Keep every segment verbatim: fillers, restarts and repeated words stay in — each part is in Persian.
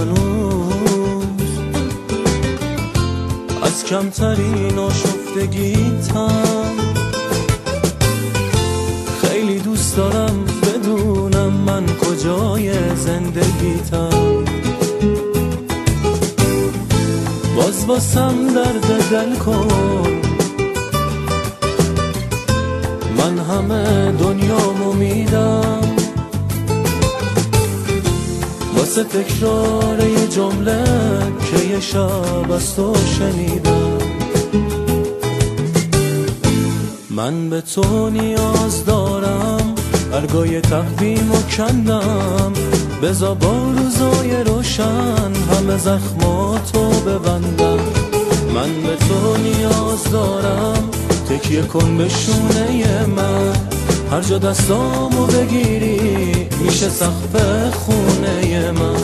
هنوز از کمترین آشفتگیتم. خیلی دوست دارم بدونم من کجای زندگیتم. باز واسم درد دل کن، من همه دنیامو میدم واسه تکرار یه جمله که یه شب از تو شنیدم. من به تو نیاز دارم، برگای تقویم و کندم، بذار با روزای روشن همه زخماتو ببندم. من به تو نیاز دارم، تکیه کن به شونه من، هر جا دستامو بگیری میشه سقف خونه من.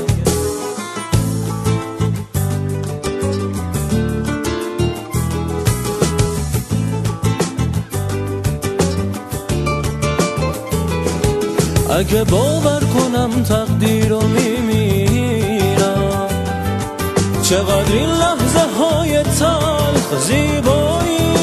اگه باور کنم تقدیر رو میمیرم، چقدر این لحظه های تلخ زیبایی،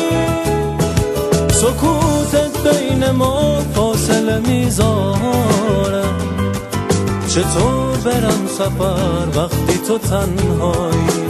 سکوتت بین ما فاصله میذاره. چطور برم سفر وقتی تو تنهایی؟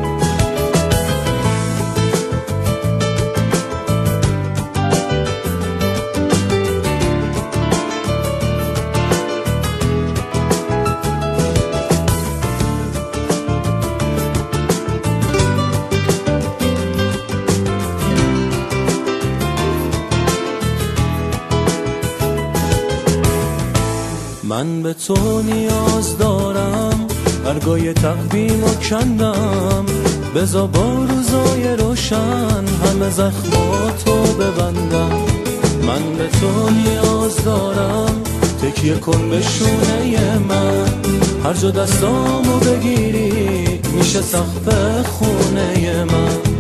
من به تو نیاز دارم، برگای تقویم و کندم، بذار با روزای روشن همه زخماتو ببندم. من به تو نیاز دارم، تکیه کن به شونه من، هر جا دستامو بگیری میشه سقف خونه من.